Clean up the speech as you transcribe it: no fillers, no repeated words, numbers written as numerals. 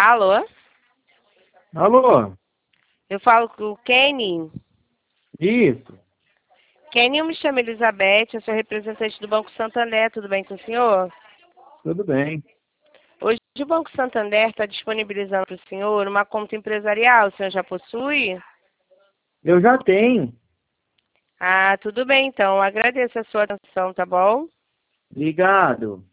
Alô? Alô? Eu falo com o Kenny. Isso, Kenny, eu me chamo Elizabeth, eu sou representante do Banco Santander, tudo bem com o senhor? tudo bem. Hoje o Banco Santander está disponibilizando para o senhor uma conta empresarial, o senhor já possui? Eu já tenho. Ah, tudo bem então, agradeço a sua atenção, tá bom? Ligado.